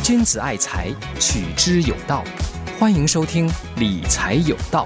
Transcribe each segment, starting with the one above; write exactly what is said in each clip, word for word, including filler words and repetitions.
君子爱财，取之有道。欢迎收听理财有道。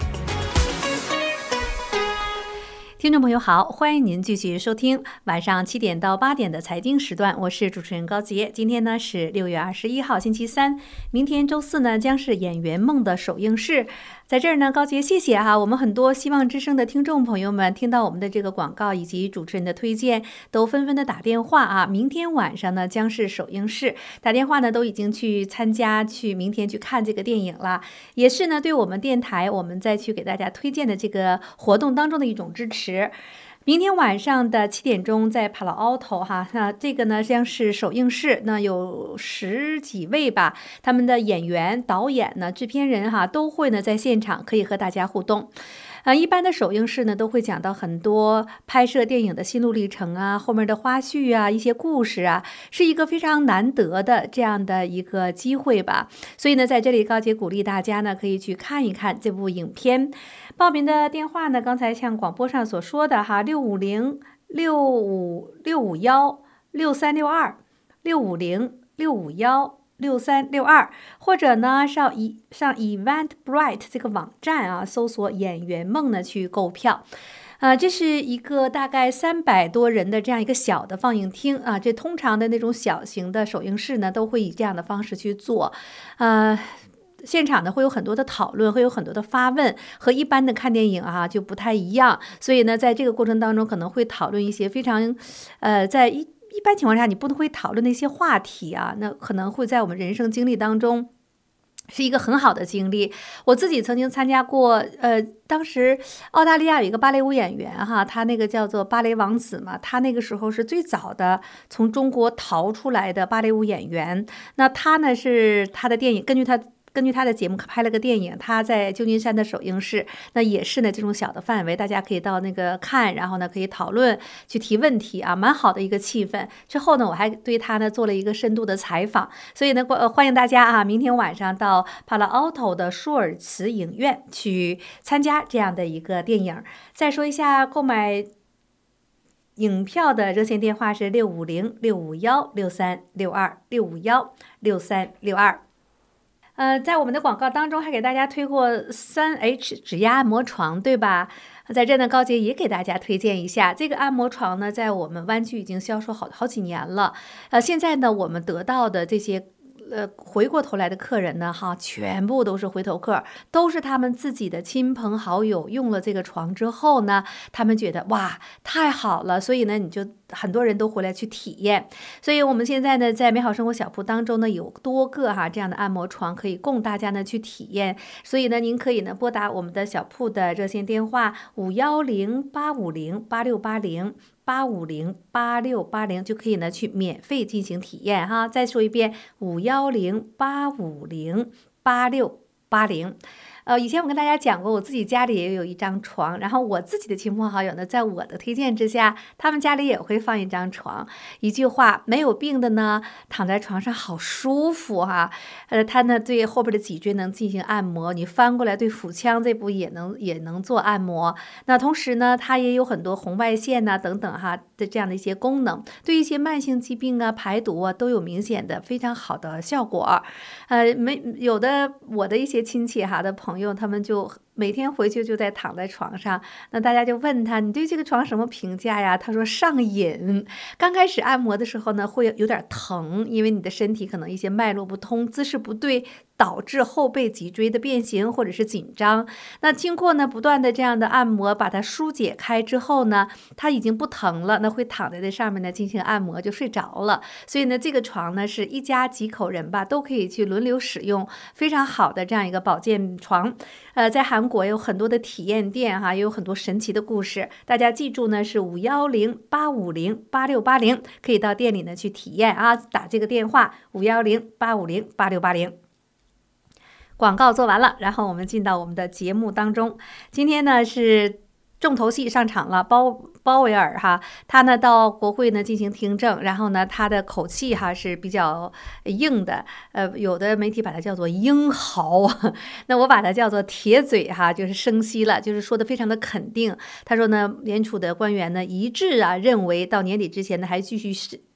听众朋友好，欢迎您继续收听晚上七点到八点的财经时段，我是主持人高杰。今天呢是六月二十一号星期三，明天周四呢将是演员梦的首映式。在这儿呢，高杰谢谢哈，我们很多希望之声的听众朋友们听到我们的这个广告以及主持人的推荐，都纷纷的打电话啊。明天晚上呢将是首映式，打电话呢都已经去参加，去明天去看这个电影了，也是呢对我们电台我们再去给大家推荐的这个活动当中的一种支持。明天晚上的七点钟在帕劳奥头哈，那这个呢将是首映式，那有十几位吧，他们的演员、导演呢、制片人哈都会呢在现场可以和大家互动。呃，一般的首映式呢都会讲到很多拍摄电影的心路历程啊，后面的花絮啊，一些故事啊，是一个非常难得的这样的一个机会吧。所以呢，在这里高杰鼓励大家呢可以去看一看这部影片。报名的电话呢，刚才像广播上所说的哈，六五零六五六五幺六三六二，六五零六五幺六三六二，或者呢上一上 Eventbrite 这个网站啊，搜索演员梦呢去购票。呃，这是一个大概三百多人的这样一个小的放映厅啊，这通常的那种小型的首映式呢，都会以这样的方式去做，呃。现场呢会有很多的讨论，会有很多的发问，和一般的看电影啊就不太一样。所以呢，在这个过程当中可能会讨论一些非常，呃，在一一般情况下你不能会讨论的一些话题啊，那可能会在我们人生经历当中是一个很好的经历。我自己曾经参加过，呃，当时澳大利亚有一个芭蕾舞演员哈，他那个叫做芭蕾王子嘛，他那个时候是最早的从中国逃出来的芭蕾舞演员。那他呢是他的电影，根据他。根据他的节目拍了个电影，他在旧金山的首映式，那也是呢这种小的范围，大家可以到那个看，然后呢可以讨论，去提问题啊，蛮好的一个气氛。之后呢，我还对他呢做了一个深度的采访，所以呢，呃，欢迎大家啊，明天晚上到帕拉奥头的舒尔茨影院去参加这样的一个电影。再说一下购买影票的热线电话是六五零六五幺六三六二六五幺六三六二。呃，在我们的广告当中还给大家推过三 H 指压按摩床，对吧？在这呢，高杰也给大家推荐一下这个按摩床呢，在我们湾区已经销售好好几年了。呃，现在呢，我们得到的这些。呃，回过头来的客人呢，哈，全部都是回头客，都是他们自己的亲朋好友用了这个床之后呢，他们觉得哇，太好了，所以呢，你就很多人都回来去体验。所以我们现在呢，在美好生活小铺当中呢，有多个哈这样的按摩床可以供大家呢去体验。所以呢，您可以呢拨打我们的小铺的热线电话五幺零八五零八六八零。八五零八六八零就可以呢去免费进行体验哈。再说一遍，五幺零八五零八六八零。呃，以前我跟大家讲过，我自己家里也有一张床，然后我自己的亲朋好友呢，在我的推荐之下，他们家里也会放一张床。一句话，没有病的呢，躺在床上好舒服哈。呃，它呢对后边的脊椎能进行按摩，你翻过来对腹腔这部也能也能做按摩。那同时呢，它也有很多红外线呐、啊、等等哈的这样的一些功能，对一些慢性疾病啊、排毒啊都有明显的非常好的效果。呃，没有的我的一些亲戚哈的朋友。朋友他们就每天回去就在躺在床上，那大家就问他，你对这个床什么评价呀？他说上瘾。刚开始按摩的时候呢，会有点疼，因为你的身体可能一些脉络不通，姿势不对，导致后背脊椎的变形或者是紧张。那经过呢不断的这样的按摩，把它疏解开之后呢，它已经不疼了，那会躺在这上面呢进行按摩就睡着了。所以呢，这个床呢是一家几口人吧都可以去轮流使用，非常好的这样一个保健床。呃，在韩国有很多的体验店哈，也有很多神奇的故事。大家记住呢，是五幺零八五零八六八零，可以到店里呢去体验啊，打这个电话五幺零八五零八六八零。广告做完了，然后我们进到我们的节目当中。今天呢是重头戏上场了，包鲍威尔哈，他呢到国会呢进行听证，然后呢他的口气哈是比较硬的，呃，有的媒体把它叫做英豪，那我把它叫做铁嘴哈，就是生息了，就是说的非常的肯定。他说呢，联储的官员呢一致啊认为到年底之前呢还继续是。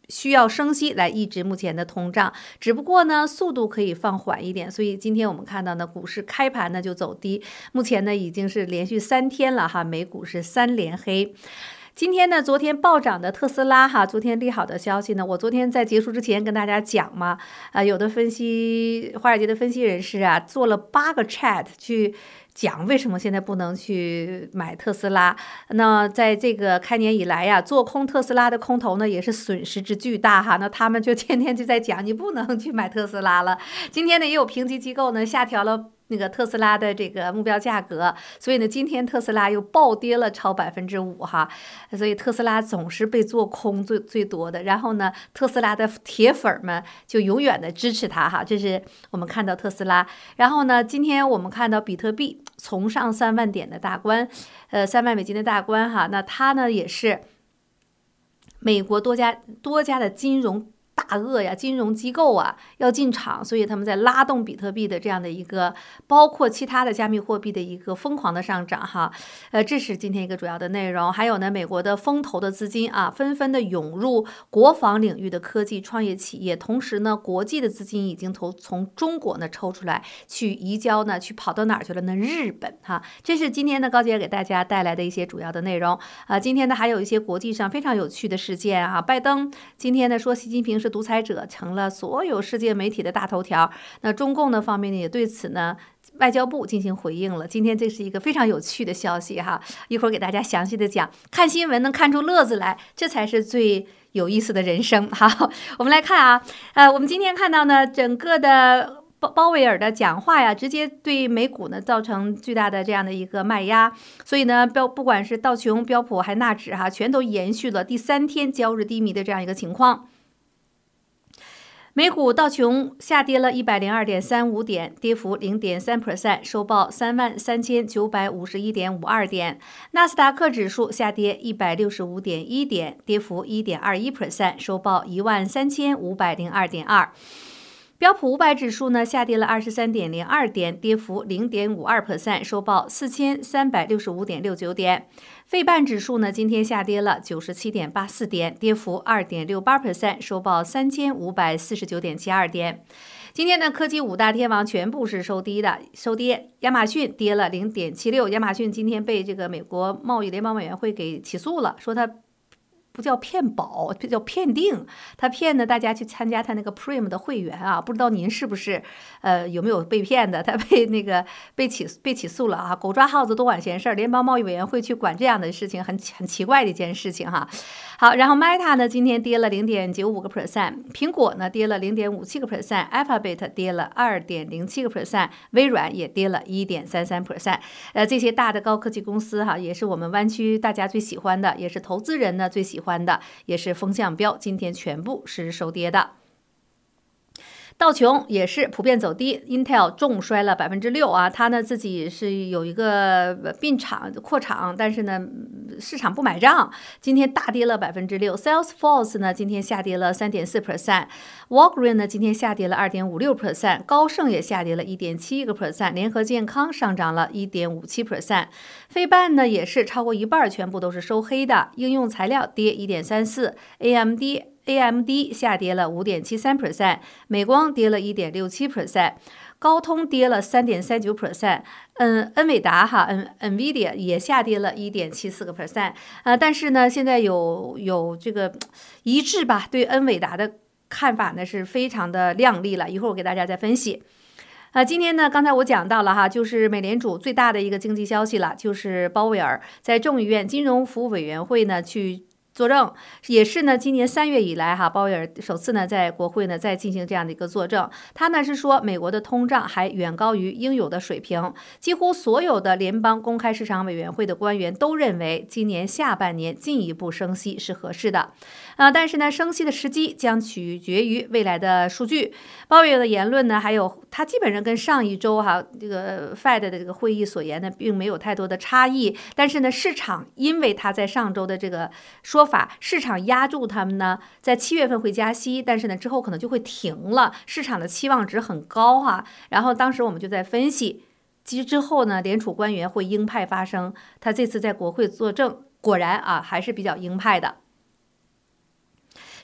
需要升息来抑制目前的通胀，只不过呢速度可以放缓一点，所以今天我们看到呢股市开盘呢就走低，目前呢已经是连续三天了哈，美股是三连黑。今天呢，昨天暴涨的特斯拉哈，昨天利好的消息呢，我昨天在结束之前跟大家讲嘛，啊、呃，有的分析华尔街的分析人士啊，做了八个 chat 去讲为什么现在不能去买特斯拉。那在这个开年以来呀，做空特斯拉的空头呢也是损失之巨大哈。那他们就天天就在讲你不能去买特斯拉了。今天呢，也有评级机构呢下调了那个特斯拉的这个目标价格，所以呢，今天特斯拉又暴跌了超百分之五哈。所以特斯拉总是被做空最最多的。然后呢，特斯拉的铁粉们就永远的支持它哈。这是我们看到特斯拉。然后呢，今天我们看到比特币重上三万点的大关，呃，三万美金的大关哈。那它呢也是美国多家多家的金融大鳄呀，金融机构啊要进场，所以他们在拉动比特币的这样的一个，包括其他的加密货币的一个疯狂的上涨哈。呃，这是今天一个主要的内容。还有呢，美国的风投的资金啊，纷纷的涌入国防领域的科技创业企业，同时呢，国际的资金已经从从中国呢抽出来，去移交呢，去跑到哪儿去了呢？日本哈。这是今天呢高姐给大家带来的一些主要的内容啊。今天呢还有一些国际上非常有趣的事件啊，拜登今天呢说习近平是独裁者，成了所有世界媒体的大头条。那中共的方面呢，也对此呢，外交部进行回应了。今天这是一个非常有趣的消息哈，一会儿给大家详细的讲。看新闻能看出乐子来，这才是最有意思的人生。好，我们来看啊，呃，我们今天看到呢，整个的鲍鲍威尔的讲话呀，直接对美股呢造成巨大的这样的一个卖压，所以呢，标不管是道琼、标普还纳指哈，全都延续了第三天交易低迷的这样一个情况。美股道琼下跌了一百零二点三五点，跌幅 百分之零点三， 收报三万三千九百五十一点五二点。纳斯达克指数下跌一百六十五点一点，跌幅 百分之一点二一， 收报一万三千五百零二点二。标普五百指数呢下跌了二十三点零二点，跌幅 百分之零点五二， 收报四千三百六十五点六九点。费半指数呢今天下跌了九十七点八四点，跌幅 百分之二点六八， 收报三千五百四十九点七二点。今天呢，科技五大天王全部是收低的，收跌。亚马逊跌了 零点七六， 亚马逊今天被这个美国贸易联邦委员会给起诉了，说它不叫骗保，叫骗定。他骗呢大家去参加他那个 Prime 的会员啊，不知道您是不是呃有没有被骗的？他被那个被起被起诉了啊！狗抓耗子多管闲事儿，联邦贸易委员会去管这样的事情，很很奇怪的一件事情哈。好，然后 Meta 呢今天跌了 零点九五个 percent， 苹果呢跌了 零点五七个 percent，Alphabet 跌了 二点零七个 percent， 微软也跌了 一点三三 percent。呃，这些大的高科技公司哈，也是我们湾区大家最喜欢的，也是投资人呢最喜欢的，也是风向标，今天全部是收跌的。道琼也是普遍走低 ，Intel 重摔了百分之六啊，它呢自己是有一个并厂扩厂，但是呢市场不买账，今天大跌了百分之六。Salesforce 呢今天下跌了三点四 percent，Walgreens 呢今天下跌了二点五六 percent， 高盛也下跌了一点七个 percent， 联合健康上涨了一点五七 percent， 费半呢也是超过一半全部都是收黑的，应用材料跌一点三四 ，A M D。A M D 下跌了 五点七三 percent， 美光跌了 一点六七 percent， 高通跌了 三点三九 percent， 嗯，恩伟达哈，嗯 ，NVIDIA 也下跌了 一点七四个 percent， 呃，但是呢，现在有有这个一致吧，对恩伟达的看法呢是非常的亮丽了，一会儿我给大家再分析。啊，今天呢，刚才我讲到了哈，就是美联储最大的一个经济消息了，就是鲍威尔在众议院金融服务委员会呢去作证，也是呢，今年三月以来哈，鲍威尔首次呢在国会呢再进行这样的一个作证。他呢是说，美国的通胀还远高于应有的水平。几乎所有的联邦公开市场委员会的官员都认为，今年下半年进一步升息是合适的。啊，但是呢，升息的时机将取决于未来的数据。鲍威尔的言论呢，还有他基本上跟上一周哈这个 Fed 的这个会议所言呢，并没有太多的差异。但是呢，市场因为他在上周的这个说法，市场压住他们呢，在七月份会加息，但是呢之后可能就会停了，市场的期望值很高哈。然后当时我们就在分析，其实之后呢，联储官员会鹰派发声，他这次在国会作证，果然啊还是比较鹰派的。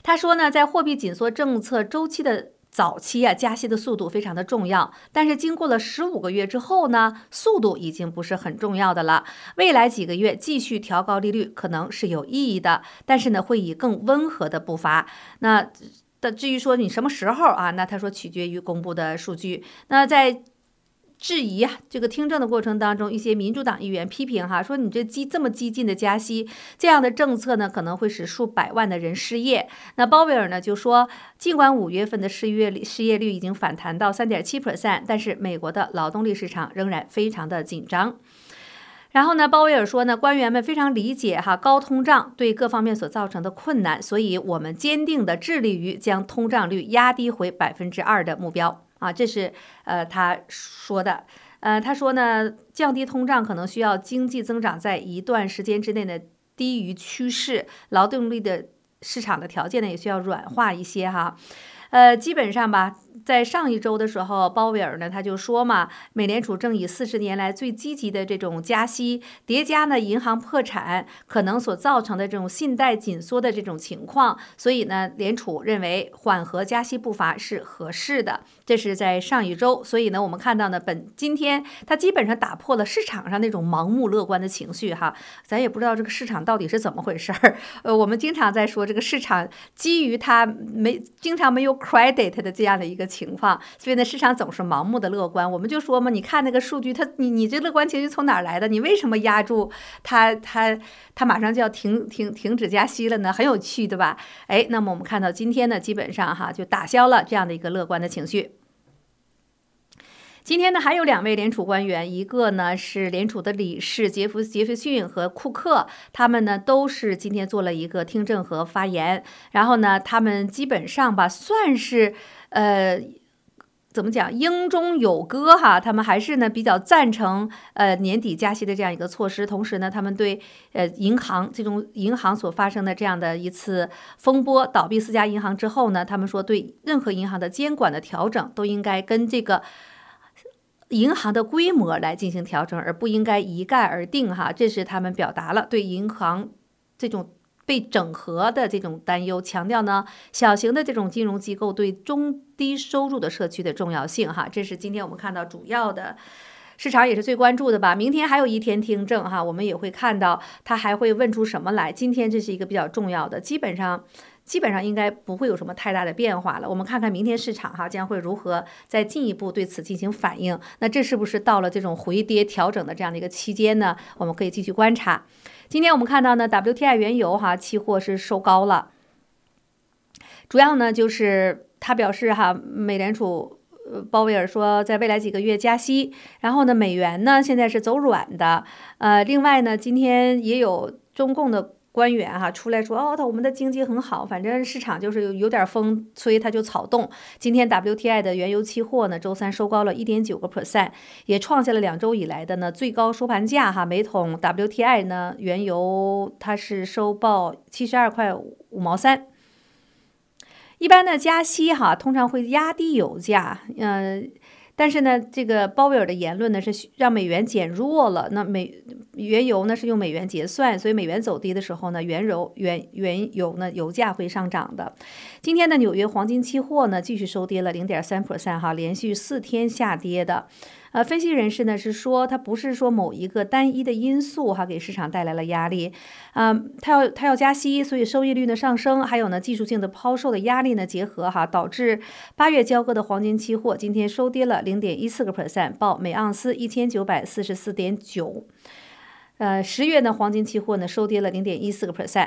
他说呢，在货币紧缩政策周期的早期啊，加息的速度非常的重要，但是经过了十五个月之后呢，速度已经不是很重要的了。未来几个月继续调高利率可能是有意义的，但是呢，会以更温和的步伐。那至于说你什么时候啊，那他说取决于公布的数据。那在质疑啊，这个听证的过程当中，一些民主党议员批评哈，说你这激这么激进的加息，这样的政策呢，可能会使数百万的人失业。那鲍威尔呢就说，尽管五月份的失业率失业率已经反弹到 百分之三点七， 但是美国的劳动力市场仍然非常的紧张。然后呢，鲍威尔说呢，官员们非常理解哈高通胀对各方面所造成的困难，所以我们坚定地致力于将通胀率压低回百分之二的目标。啊，这是呃他说的，呃他说呢，降低通胀可能需要经济增长在一段时间之内呢低于趋势，劳动力的市场的条件呢也需要软化一些哈，呃基本上吧。在上一周的时候，鲍威尔呢他就说嘛，美联储正以四十年来最积极的这种加息叠加呢银行破产可能所造成的这种信贷紧缩的这种情况，所以呢联储认为缓和加息步伐是合适的。这是在上一周，所以呢我们看到呢本今天它基本上打破了市场上那种盲目乐观的情绪哈，咱也不知道这个市场到底是怎么回事儿。呃，我们经常在说这个市场基于它没经常没有 credit 的这样的一个情况，所以呢，市场总是盲目的乐观。我们就说嘛，你看那个数据，它你你这乐观情绪从哪儿来的？你为什么压住它？它它马上就要停停停止加息了呢？很有趣，对吧？哎，那么我们看到今天呢，基本上哈就打消了这样的一个乐观的情绪。今天呢，还有两位联储官员，一个呢是联储的理事杰弗杰弗逊和库克，他们呢都是今天做了一个听证和发言。然后呢，他们基本上吧，算是呃。怎么讲？英中有歌哈，他们还是呢比较赞成呃年底加息的这样一个措施。同时呢，他们对呃银行这种银行所发生的这样的一次风波，倒闭四家银行之后呢，他们说对任何银行的监管的调整都应该跟这个银行的规模来进行调整，而不应该一概而定哈。这是他们表达了对银行这种被整合的这种担忧，强调呢小型的这种金融机构对中低收入的社区的重要性哈。这是今天我们看到主要的市场也是最关注的吧。明天还有一天听证哈，我们也会看到他还会问出什么来。今天这是一个比较重要的，基本上基本上应该不会有什么太大的变化了。我们看看明天市场哈将会如何再进一步对此进行反应。那这是不是到了这种回跌调整的这样的一个期间呢？我们可以继续观察。今天我们看到呢 W T I 原油哈期货是收高了，主要呢就是他表示哈，美联储鲍威尔说在未来几个月加息，然后呢美元呢现在是走软的，呃，另外呢今天也有中共的官员哈出来说，哦，他我们的经济很好，反正市场就是有有点风吹，它就草动。今天 W T I 的原油期货呢，周三收高了 百分之一点九， 也创下了两周以来的呢最高收盘价哈。每桶 W T I 呢原油它是收报七十二块五毛三。一般的加息哈，通常会压低油价，嗯、呃。但是呢，这个鲍威尔的言论呢是让美元减弱了，那美原油呢是用美元结算，所以美元走低的时候呢，原油原原油呢油价会上涨的。今天的纽约黄金期货呢继续收跌了 百分之零点三 哈，连续四天下跌的。呃，分析人士呢是说，它不是说某一个单一的因素哈给市场带来了压力，啊、呃，它要它要加息，所以收益率呢上升，还有呢技术性的抛售的压力呢结合哈，导致八月交割的黄金期货今天收跌了 百分之零点一四， 报每盎司一千九百四十四点九。呃，十月呢黄金期货呢收跌了 百分之零点一四。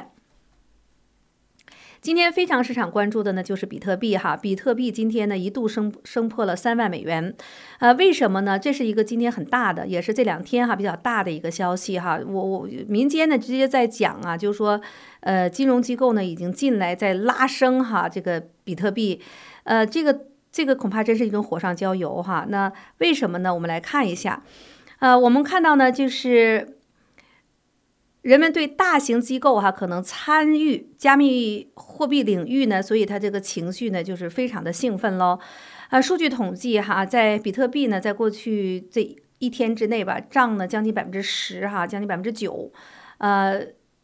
今天非常市场关注的呢就是比特币哈，比特币今天呢一度升升破了三万美元，呃，为什么呢？这是一个今天很大的，也是这两天哈比较大的一个消息哈。我我民间呢直接在讲啊，就是说，呃，金融机构呢已经进来在拉升哈这个比特币，呃，这个这个恐怕真是一种火上浇油哈。那为什么呢？我们来看一下，呃，我们看到呢就是。人们对大型机构哈可能参与加密货币领域呢，所以他这个情绪呢就是非常的兴奋喽。呃，数据统计哈，在比特币呢，在过去这一天之内吧，涨了将近百分之十哈，将近百分之九。呃，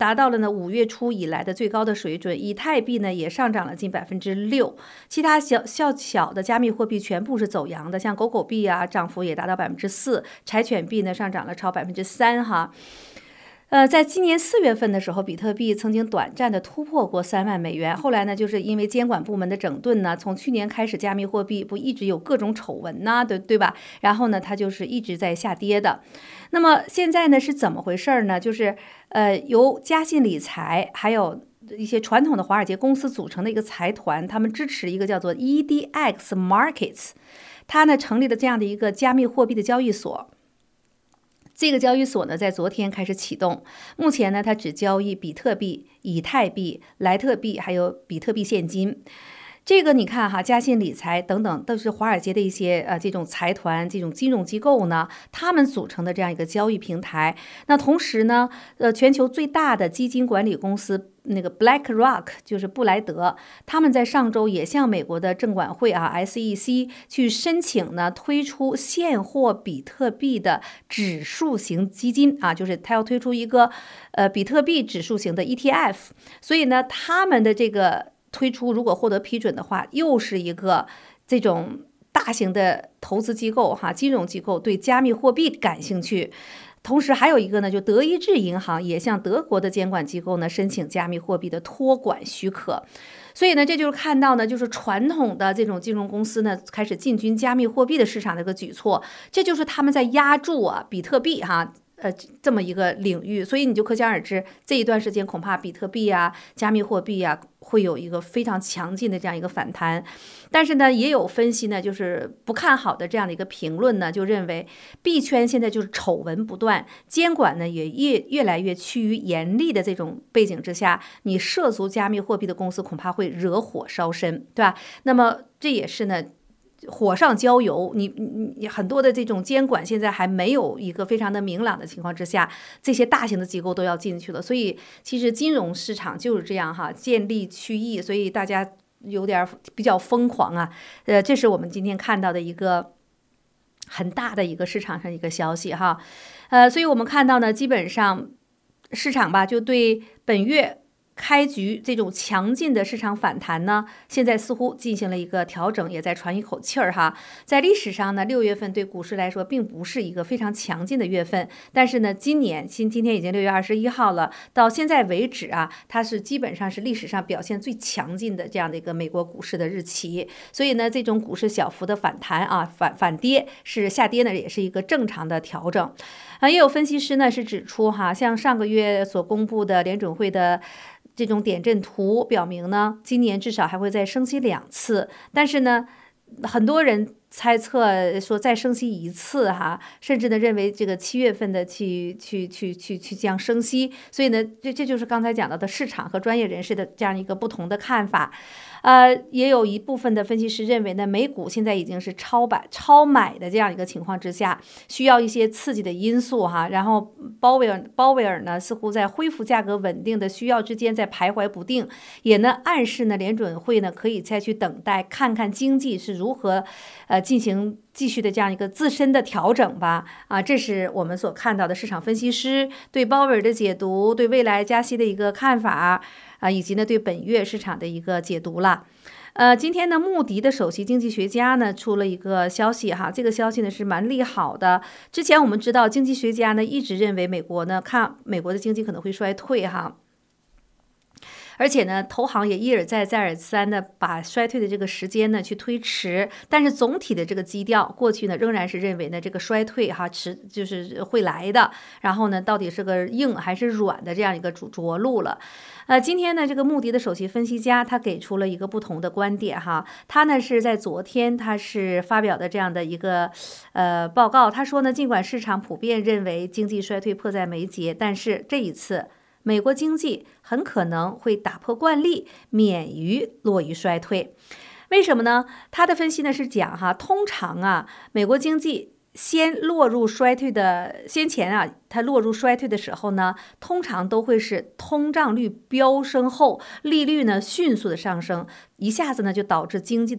达到了呢五月初以来的最高的水准，以太币呢也上涨了近百分之六，其他小小小的加密货币全部是走阳的，像狗狗币啊，涨幅也达到百分之四，柴犬币呢上涨了超百分之三哈。呃，在今年四月份的时候，比特币曾经短暂的突破过三万美元，后来呢，就是因为监管部门的整顿呢，从去年开始，加密货币不一直有各种丑闻呐，对对吧？然后呢，它就是一直在下跌的。那么现在呢是怎么回事呢？就是呃，由嘉信理财还有一些传统的华尔街公司组成的一个财团，他们支持一个叫做 E D X Markets， 它呢成立了这样的一个加密货币的交易所。这个交易所呢，在昨天开始启动。目前呢，它只交易比特币、以太币、莱特币，还有比特币现金。这个你看哈，嘉信理财等等都是华尔街的一些呃这种财团、这种金融机构呢，他们组成的这样一个交易平台。那同时呢，呃，全球最大的基金管理公司那个 BlackRock 就是布莱德，他们在上周也向美国的证管会啊 S E C 去申请呢，推出现货比特币的指数型基金啊，就是他要推出一个呃比特币指数型的 E T F， 所以呢，他们的这个推出如果获得批准的话，又是一个这种大型的投资机构哈，金融机构对加密货币感兴趣。同时还有一个呢，就德意志银行也向德国的监管机构呢申请加密货币的托管许可。所以呢，这就是看到呢，就是传统的这种金融公司呢开始进军加密货币的市场的一个举措，这就是他们在压住啊比特币哈。呃，这么一个领域，所以你就可想而知，这一段时间恐怕比特币啊、加密货币啊会有一个非常强劲的这样一个反弹。但是呢，也有分析呢，就是不看好的这样的一个评论呢，就认为币圈现在就是丑闻不断，监管呢也越越来越趋于严厉的这种背景之下，你涉足加密货币的公司恐怕会惹火烧身，对吧？那么这也是呢。火上浇油，你你你很多的这种监管现在还没有一个非常的明朗的情况之下，这些大型的机构都要进去了，所以其实金融市场就是这样哈，见利趋义，所以大家有点比较疯狂啊，呃，这是我们今天看到的一个很大的一个市场上一个消息哈，呃，所以我们看到呢，基本上市场吧就对本月开局这种强劲的市场反弹呢，现在似乎进行了一个调整，也在喘一口气儿哈。在历史上呢，六月份对股市来说并不是一个非常强劲的月份，但是呢，今年今今天已经六月二十一号了，到现在为止啊，它是基本上是历史上表现最强劲的这样的一个美国股市的日期。所以呢，这种股市小幅的反弹啊，反反跌是下跌呢，也是一个正常的调整。啊，也有分析师呢是指出哈，像上个月所公布的联准会的这种点阵图表明呢，今年至少还会再升息两次，但是呢，很多人猜测说再升息一次哈，甚至呢认为这个七月份的去去去去去将升息，所以呢，这这就是刚才讲到的市场和专业人士的这样一个不同的看法。呃，也有一部分的分析师认为呢，美股现在已经是超买超买的这样一个情况之下，需要一些刺激的因素哈。然后鲍威尔鲍威尔呢，似乎在恢复价格稳定的需要之间在徘徊不定，也呢暗示呢联准会呢可以再去等待，看看经济是如何呃进行继续的这样一个自身的调整吧。啊，这是我们所看到的市场分析师对鲍威尔的解读，对未来加息的一个看法。啊，以及呢对本月市场的一个解读了。呃，今天呢，穆迪的首席经济学家呢出了一个消息哈，这个消息呢是蛮利好的。之前我们知道，经济学家呢一直认为美国呢看美国的经济可能会衰退哈。而且呢，投行也一而再、再而三的把衰退的这个时间呢去推迟，但是总体的这个基调，过去呢仍然是认为呢这个衰退哈迟就是会来的，然后呢到底是个硬还是软的这样一个着着陆了。呃，今天呢这个穆迪的首席分析家他给出了一个不同的观点哈，他呢是在昨天他是发表的这样的一个呃报告，他说呢，尽管市场普遍认为经济衰退迫在眉睫，但是这一次美国经济很可能会打破惯例，免于落于衰退。为什么呢？他的分析呢是讲哈，通常啊，美国经济先落入衰退的先前啊，它落入衰退的时候呢，通常都会是通胀率飙升后，利率呢迅速的上升，一下子呢就导致经济的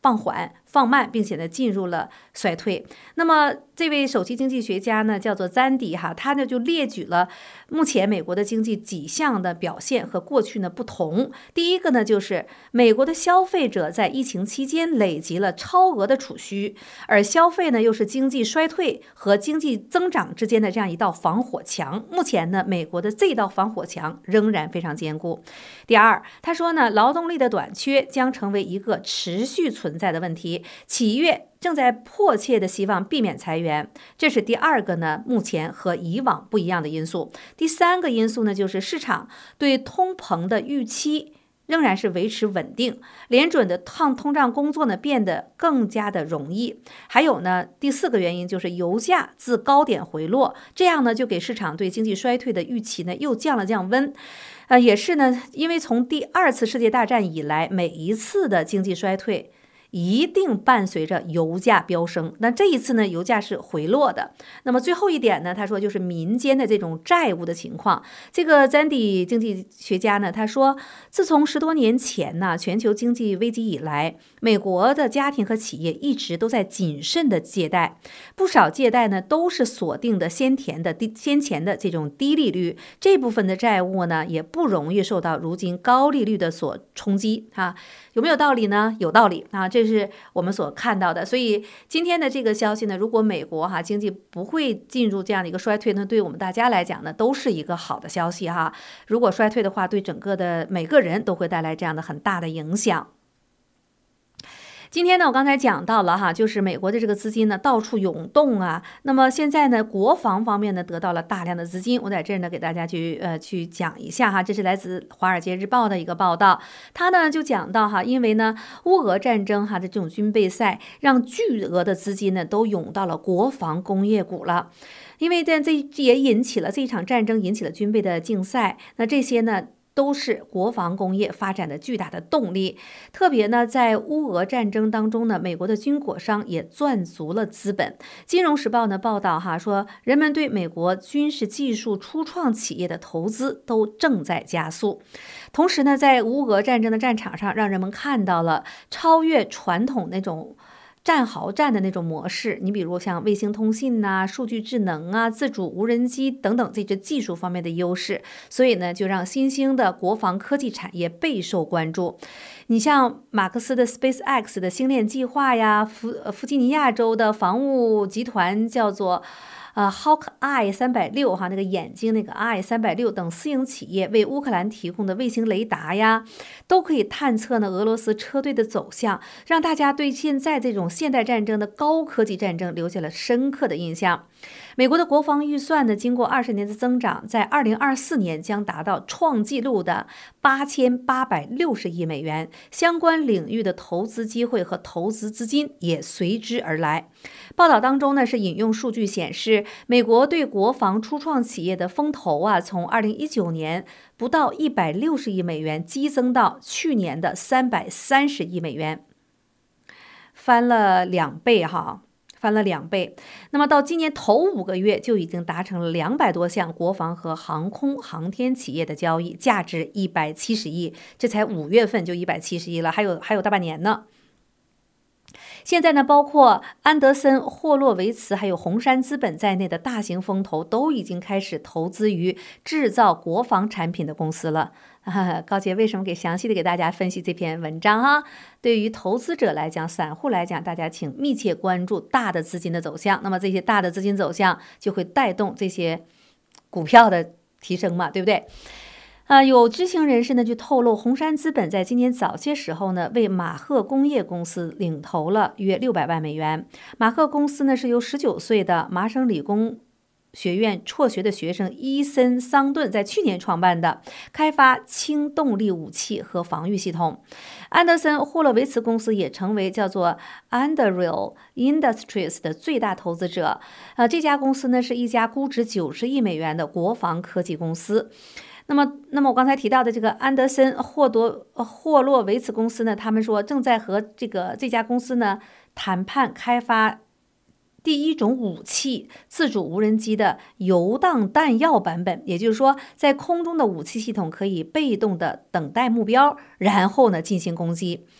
放缓、放慢，并且呢进入了衰退。那么这位首席经济学家呢叫做詹迪哈，他呢就列举了目前美国的经济几项的表现和过去呢不同。第一个呢就是美国的消费者在疫情期间累积了超额的储蓄，而消费呢又是经济衰退和经济增长之间的这样一道防火墙。目前呢美国的这道防火墙仍然非常坚固。第二，他说呢劳动力的短缺将成为一个持续存在的问题，企业正在迫切的希望避免裁员，这是第二个呢目前和以往不一样的因素。第三个因素呢就是市场对通膨的预期仍然是维持稳定，联准的抗通胀工作呢变得更加的容易。还有呢第四个原因就是油价自高点回落，这样呢就给市场对经济衰退的预期呢又降了降温。呃，也是呢因为从第二次世界大战以来，每一次的经济衰退一定伴随着油价飙升，那这一次呢，油价是回落的。那么最后一点呢，他说就是民间的这种债务的情况。这个詹迪经济学家呢，他说，自从十多年前呢，全球经济危机以来，美国的家庭和企业一直都在谨慎的借贷，不少借贷呢都是锁定的先前的低先前的这种低利率，这部分的债务呢也不容易受到如今高利率的所冲击啊。有没有道理呢？有道理啊，这是我们所看到的。所以今天的这个消息呢，如果美国哈经济不会进入这样的一个衰退呢，对我们大家来讲呢，都是一个好的消息哈。如果衰退的话，对整个的每个人都会带来这样的很大的影响。今天呢，我刚才讲到了哈，就是美国的这个资金呢到处涌动啊。那么现在呢，国防方面呢得到了大量的资金，我在这儿呢给大家去呃去讲一下哈。这是来自《华尔街日报》的一个报道，他呢就讲到哈，因为呢乌俄战争哈的这种军备赛，让巨额的资金呢都涌到了国防工业股了。因为在这也引起了这一场战争引起了军备的竞赛，那这些呢都是国防工业发展的巨大的动力。特别呢，在乌俄战争当中呢，美国的军火商也赚足了资本。金融时报呢报道哈说，人们对美国军事技术初创企业的投资都正在加速。同时呢，在乌俄战争的战场上，让人们看到了超越传统那种战壕战的那种模式，你比如像卫星通信呐、数据智能啊、自主无人机等等这些技术方面的优势，所以呢，就让新兴的国防科技产业备受关注。你像马克思的 SpaceX 的星链计划呀，弗呃弗吉尼亚州的防务集团叫做呃 Hawkeye 三百六哈，那个眼睛那个 Eye 三百六等私营企业为乌克兰提供的卫星雷达呀，都可以探测呢俄罗斯车队的走向，让大家对现在这种现代战争的高科技战争留下了深刻的印象。美国的国防预算呢，经过二十年的增长，在二零二四年将达到创纪录的八千八百六十亿美元，相关领域的投资机会和投资资金也随之而来。报道当中呢，是引用数据显示，美国对国防初创企业的风投啊，从二零一九年不到一百六十亿美元激增到去年的三百三十亿美元，翻了两倍哈。翻了两倍，那么到今年头五个月就已经达成了两百多项国防和航空航天企业的交易，价值一百七十亿，这才五月份就一百七十亿了，还有还有大半年呢。现在呢，包括安德森、霍洛维茨还有红杉资本在内的大型风投都已经开始投资于制造国防产品的公司了。啊、高杰为什么给详细的给大家分析这篇文章哈？对于投资者来讲，散户来讲，大家请密切关注大的资金的走向。那么这些大的资金走向就会带动这些股票的提升嘛，对不对？啊、呃，有知情人士呢就透露，红杉资本在今年早些时候呢，为马赫工业公司领投了约六百万美元。马赫公司呢是由十九岁的麻省理工学院辍学的学生伊森·桑顿在去年创办的，开发轻动力武器和防御系统。安德森·霍洛维茨公司也成为叫做 Anduril Industries 的最大投资者。呃，这家公司呢是一家估值九十亿美元的国防科技公司。那么，那么我刚才提到的这个安德森霍多霍洛维茨公司呢，他们说正在和这个这家公司呢谈判开发第一种武器——自主无人机的游荡弹药版本。也就是说，在空中的武器系统可以被动的等待目标，然后呢进行攻击。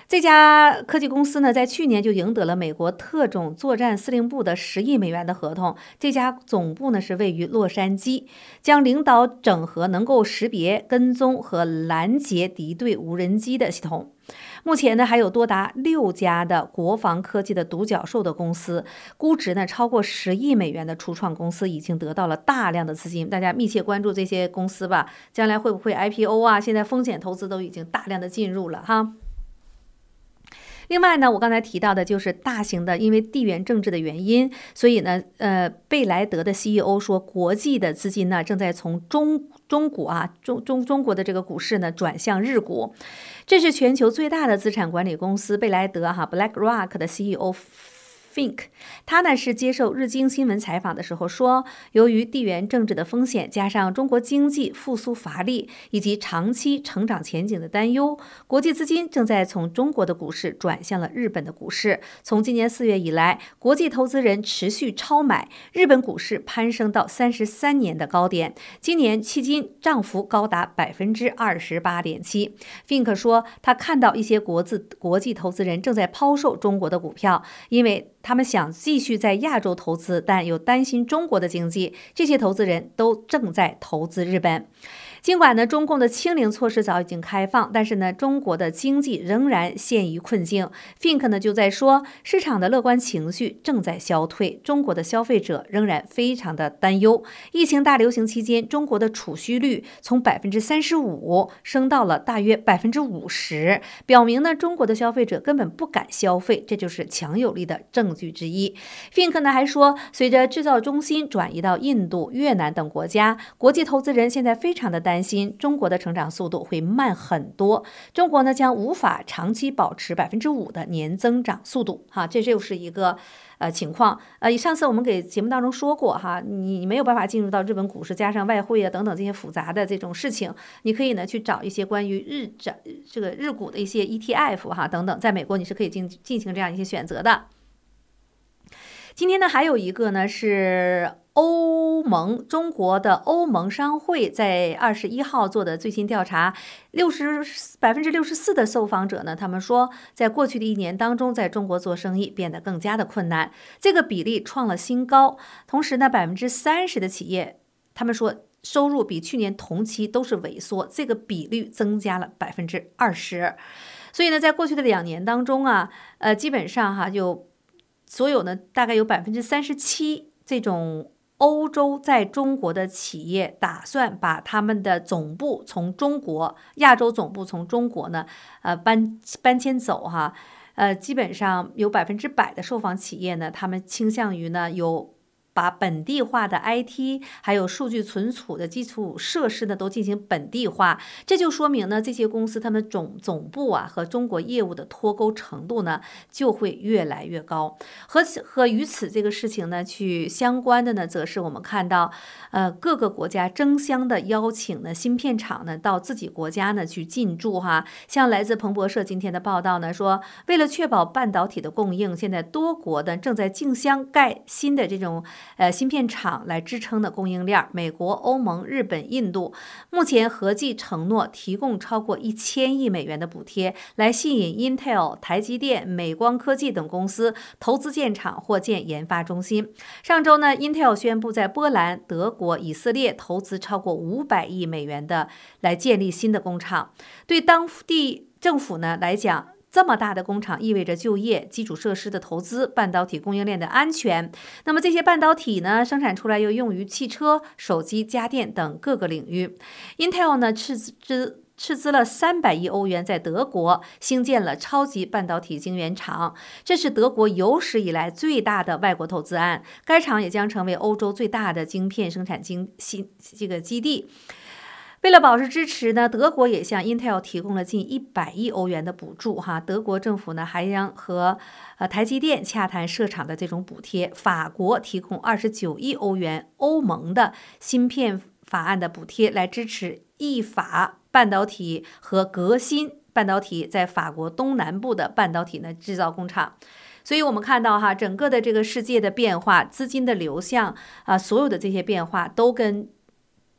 这家科技公司呢，在去年就赢得了美国特种作战司令部的十亿美元的合同。这家总部呢是位于洛杉矶，将领导整合能够识别、跟踪和拦截敌对无人机的系统。目前呢，还有多达六家的国防科技的独角兽的公司，估值呢超过十亿美元的初创公司已经得到了大量的资金。大家密切关注这些公司吧，将来会不会 I P O 啊？现在风险投资都已经大量的进入了哈。另外呢，我刚才提到的就是大型的，因为地缘政治的原因，所以呢，呃，贝莱德的 C E O 说，国际的资金呢正在从中中股啊中中中国的这个股市呢转向日股。这是全球最大的资产管理公司贝莱德哈 BlackRock 的 C E O。Fink， 他呢是接受日经新闻采访的时候说，由于地缘政治的风险，加上中国经济复苏乏力以及长期成长前景的担忧，国际资金正在从中国的股市转向了日本的股市。从今年四月以来，国际投资人持续超买，日本股市攀升到三十三年的高点，今年迄今涨幅高达百分之二十八点七。Fink 说，他看到一些国际国际投资人正在抛售中国的股票，因为他们想继续在亚洲投资，但又担心中国的经济。这些投资人都正在投资日本。尽管呢，中共的清零措施早已经开放，但是呢，中国的经济仍然陷于困境。Fink 呢就在说，市场的乐观情绪正在消退，中国的消费者仍然非常的担忧。疫情大流行期间，中国的储蓄率从百分之三十五升到了大约百分之五十，表明呢，中国的消费者根本不敢消费，这就是强有力的证据之一。Fink 呢还说，随着制造中心转移到印度、越南等国家，国际投资人现在非常的担心中国的成长速度会慢很多，中国呢将无法长期保持百分之五的年增长速度。哈，这就是一个呃情况。呃，上次我们给节目当中说过哈，你没有办法进入到日本股市，加上外汇啊等等这些复杂的这种事情，你可以呢去找一些关于日这这个日股的一些 E T F 哈等等，在美国你是可以进进行这样一些选择的。今天呢，还有一个呢是欧盟，中国的欧盟商会在二十一号做的最新调查，六十百分之六十四的受访者呢，他们说，在过去的一年当中，在中国做生意变得更加的困难，这个比例创了新高。同时呢，百分之三十的企业，他们说收入比去年同期都是萎缩，这个比率增加了百分之二十。所以呢，在过去的两年当中啊，呃，基本上哈就。所有呢，大概有百分之三十七这种欧洲在中国的企业打算把他们的总部从中国、亚洲总部从中国呢，呃搬搬迁走哈，呃，基本上有百分之百的受访企业呢，他们倾向于呢有。把本地化的 I T 还有数据存储的基础设施呢都进行本地化，这就说明呢这些公司他们总总部啊和中国业务的脱钩程度呢就会越来越高。和和与此这个事情呢去相关的呢，则是我们看到呃各个国家争相的邀请呢芯片厂呢到自己国家呢去进驻哈。像来自彭博社今天的报道呢说，为了确保半导体的供应，现在多国呢正在竞相盖新的这种。呃，芯片厂来支撑的供应链，美国、欧盟、日本、印度目前合计承诺提供超过一千亿美元的补贴，来吸引 Intel、台积电、美光科技等公司投资建厂或建研发中心。上周呢 ，Intel 宣布在波兰、德国、以色列投资超过五百亿美元的来建立新的工厂。对当地政府呢来讲，这么大的工厂意味着就业、基础设施的投资、半导体供应链的安全。那么这些半导体呢，生产出来又用于汽车、手机、家电等各个领域。Intel 呢斥资斥资了三百亿欧元，在德国兴建了超级半导体晶圆厂，这是德国有史以来最大的外国投资案。该厂也将成为欧洲最大的晶片生产经新这个基地。为了表示支持呢，德国也向 Intel 提供了近一百亿欧元的补助哈。德国政府呢还将和呃台积电洽谈设厂的这种补贴。法国提供二十九亿欧元欧盟的芯片法案的补贴，来支持意法半导体和革新半导体在法国东南部的半导体呢制造工厂。所以我们看到哈，整个的这个世界的变化，资金的流向啊、呃，所有的这些变化都跟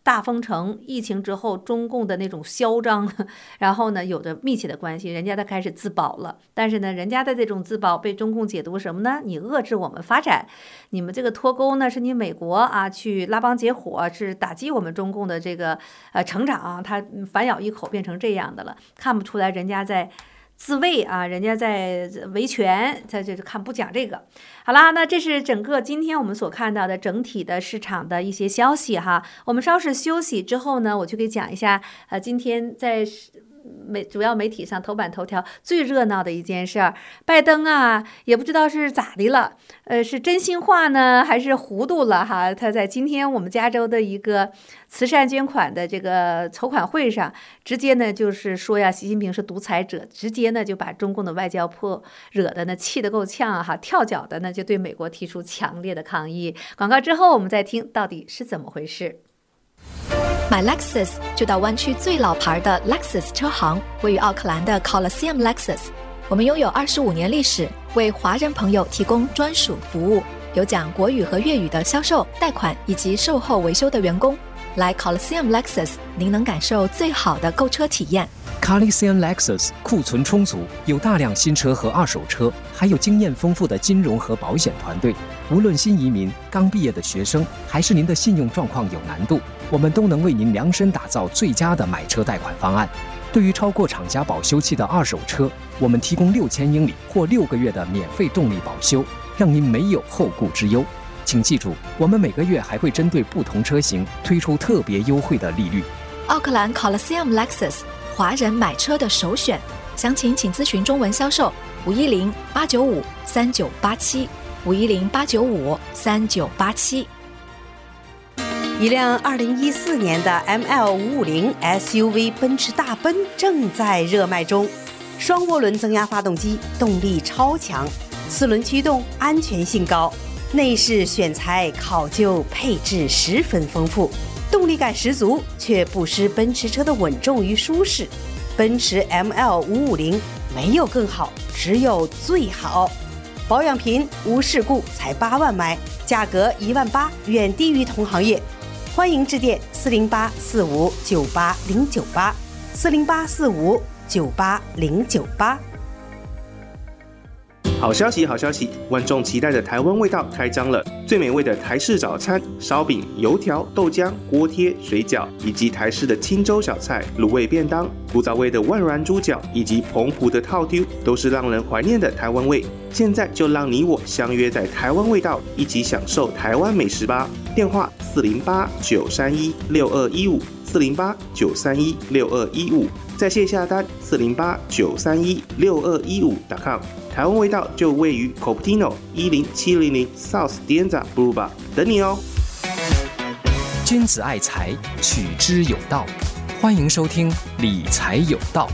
大封城疫情之后中共的那种嚣张，然后呢有着密切的关系，人家都开始自保了。但是呢人家的这种自保被中共解读什么呢？你遏制我们发展，你们这个脱钩呢是你美国啊去拉帮结伙，是打击我们中共的这个呃成长，他反咬一口变成这样的了，看不出来人家在自卫啊，人家在维权，他就是看不讲这个。好啦，那这是整个今天我们所看到的整体的市场的一些消息哈。我们稍事休息之后呢，我就给讲一下，呃，今天在媒主要媒体上头版头条最热闹的一件事儿，拜登啊，也不知道是咋的了，呃，是真心话呢，还是糊涂了哈？他在今天我们加州的一个慈善捐款的这个筹款会上，直接呢就是说呀，习近平是独裁者，直接呢就把中共的外交破惹的呢气得够呛啊哈，跳脚的呢就对美国提出强烈的抗议。广告之后我们再听到底是怎么回事。 买 Lexus 就到湾区最老牌的 Lexus 车行，位于奥克兰的 Coliseum Lexus。我们拥有二十五年历史，为华人朋友提供专属服务，有讲国语和粤语的销售、贷款以及售后维修的员工。来 Coliseum Lexus， 您能感受最好的购车体验。 Coliseum Lexus 库存充足，有大量新车和二手车，还有经验丰富的金融和保险团队。无论新移民、刚毕业的学生，还是您的信用状况有难度，我们都能为您量身打造最佳的买车贷款方案。对于超过厂家保修期的二手车，我们提供六千英里或六个月的免费动力保修，让您没有后顾之忧。请记住，我们每个月还会针对不同车型推出特别优惠的利率。 奥克兰 Coliseum Lexus， 华人买车的首选。详情请咨询中文销售五一零八九五三九八七五一零八九五三九八七。 一辆二零一四年的 M L 五五零 S U V 奔驰大奔正在热卖中，双涡轮增压发动机，动力超强，四轮驱动，安全性高，内饰选材考究，配置十分丰富，动力感十足，却不失奔驰车的稳重与舒适。奔驰 M L 五五零没有更好，只有最好。保养频无事故，才八万买，价格一万八，远低于同行业。欢迎致电四零八四五九八零九八四零八四五九八零九八。 好消息，好消息！万众期待的台湾味道开张了，最美味的台式早餐，烧饼、油条、豆浆、锅贴、水饺，以及台式的清粥小菜、卤味便当，古早味的万峦猪脚，以及澎湖的套丢，都是让人怀念的台湾味。现在就让你我相约在台湾味道，一起享受台湾美食吧！电话四零八九三一六二一五四零八九三一六二一五，在线下单四零八九三一六二一五 .com。台湾味道就位于 Cupertino 一零七零零 South Dianza Boulevard 等你哦。 君子爱财，取之有道。欢迎收听理财有道。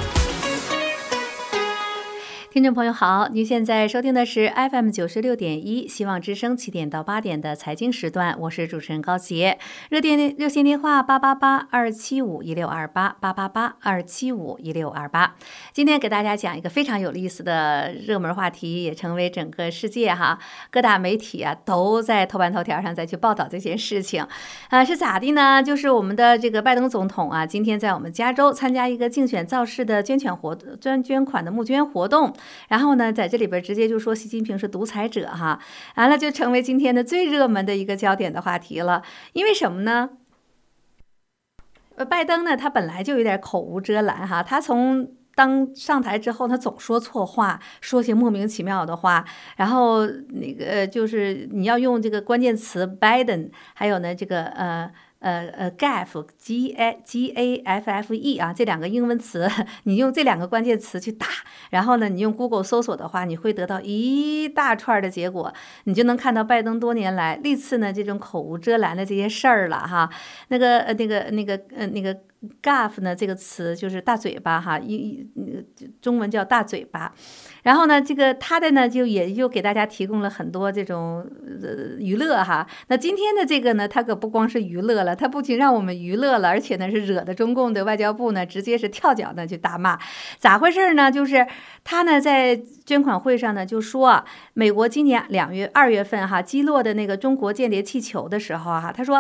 听众朋友好，您现在收听的是 F M 九十六点一希望之声七点到八点的财经时段，我是主持人高杰。热电热线电话八八八二七五一六二八八八八二七五一六二八。今天给大家讲一个非常有意思的热门话题，也成为整个世界哈各大媒体啊都在头版头条上再去报道这件事情。啊，是咋的呢？就是我们的这个拜登总统啊，今天在我们加州参加一个竞选造势的捐款活捐捐款的募捐活动。然后呢，在这里边直接就说习近平是独裁者哈，完了就成为今天的最热门的一个焦点的话题了。因为什么呢？呃，拜登呢，他本来就有点口无遮拦哈，他从当上台之后，他总说错话，说些莫名其妙的话，然后那个就是你要用这个关键词 Biden， 还有呢这个呃。呃呃 ，gaff G A G A F F E 啊，这两个英文词，你用这两个关键词去打，然后呢，你用 Google 搜索的话，你会得到一大串的结果，你就能看到拜登多年来历次呢这种口无遮拦的这些事儿了哈。那个呃那个那个呃那个 gaff 呢这个词就是大嘴巴哈，一中文叫大嘴巴。然后呢，这个他的呢就也就给大家提供了很多这种呃娱乐哈。那今天的这个呢，它可不光是娱乐了，它不仅让我们娱乐了，而且呢是惹得中共的外交部呢直接是跳脚呢去大骂。咋回事呢？就是他呢在捐款会上呢就说啊，美国今年两月二月份哈击落的那个中国间谍气球的时候哈，他说